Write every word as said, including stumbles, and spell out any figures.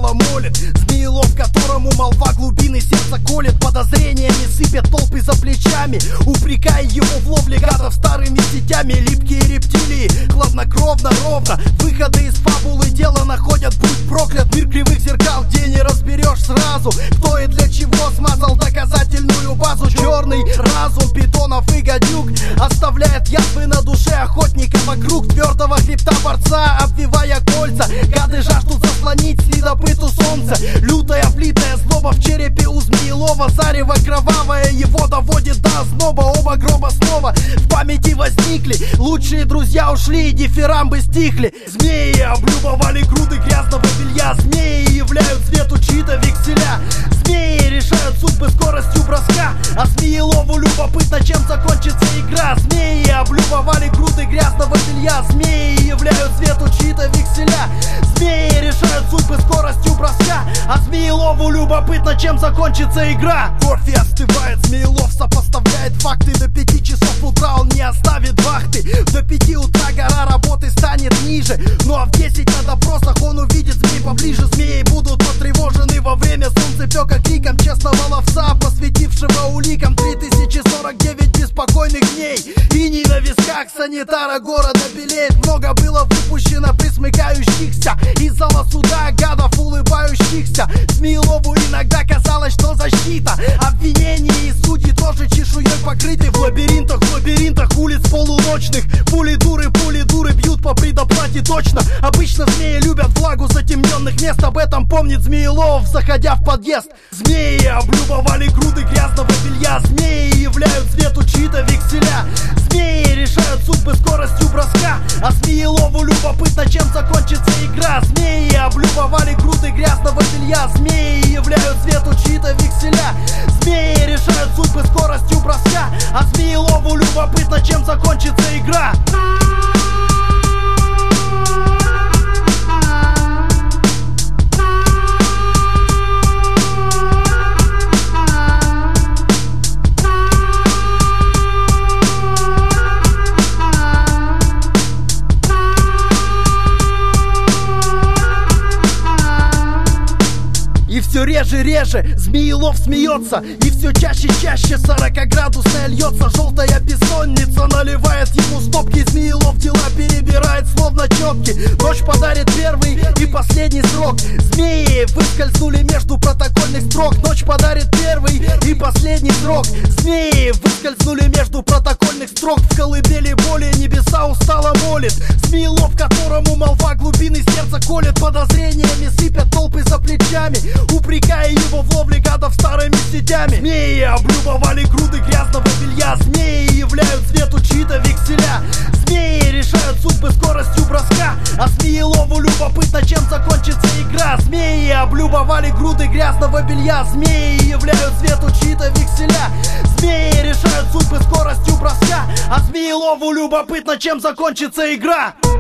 устало молит. Змеелов, которому молва глубины сердца колет, подозрениями сыпет толпы за плечами, упрекая его в ловле гадов старыми сетями. Липкие рептилии, хладнокровно, ровно выходы из фабулы дела находят. Будь проклят мир кривых зеркал, где не разберешь сразу, кто и для чего смазал доказательную базу. Черный разум питонов и гадюк оставляет язвы на душе охотника вокруг твердого хребта борца, обвивая кольца. Гады жаждут заслонить следопыту солнце. Лютая влитая злоба в черепе у Змеелова, зарево кровавое его доводит до озноба. Оба гроба снова в памяти возникли, лучшие друзья ушли, дифирамбы стихли. Змеи облюбовали груды грязного белья, змеи являют свету чьи-то векселя. Змеи решают судьбы скоростью броска, а Змеелову любопытно, чем закончится игра. Змеи облюбовали груды грязного белья, змеи являют свету чьи-то векселя. Змеи решают судьбы скоростью броска, а Змеелову любопытно, чем закончится игра. Кофе остывает, Змеелов сопоставляет факты. До пяти часов утра он не оставит вахты. До пяти утра гора работы станет ниже, ну а в десять на допросах он увидит змей поближе. Змеи будут потревожены во время солнцепека криком честного ловца, посвятившего уликам три тысячи сорок девять беспокойных дней. Иней на висках санитара города белеет. Много было выпущено присмыкающихся из зала суда гадов улыбающихся. Змеелову иногда казалось, что защита, обвинения и судьи тоже чешуей покрыты. В лабиринтах, в лабиринтах улиц полуночных пули дуры, пули дуры бьют по предоплате точно. Обычно змеи любят влагу затемненных мест, об этом помнит Змеелов, заходя в подъезд. Змеи облюбовали груды грязного белья, змеи являют свету чьи-то векселя. Змеи решают судьбы скоростью броска, а Змеелову любопытно, чем закончится игра. Змеи облюбовали груды грязного белья, змеи являют свету чьи-то векселя. Змеи решают судьбы скоростью броска, а Змеелову любопытно, чем закончится игра. И все реже, реже Змеелов смеется, и все чаще, чаще сорокаградусная льется. Желтая бессонница наливает ему стопки. Змеелов дела перебирает словно четки. Ночь подарит первый и последний срок. Змеи выскользнули между протокольных строк. Ночь подарит первый и последний срок. Змеи выскользнули между протокольных строк. В колыбели боли небеса устало молит. Змеелов, которому молва глубины сердца колет, подозрениями сыпят толпы за плечами, упрекая его в ловле гадов старыми сетями. Змеи облюбовали груды грязного белья, змеи являют свету чьи-то векселя. Змеи решают судьбы скоростью броска, а Змеелову любопытно, чем закончится игра. Змеи облюбовали груды грязного белья, змеи являют свету чьи-то векселя. Змеи решают судьбы скоростью броска, а Змеелову любопытно, чем закончится игра.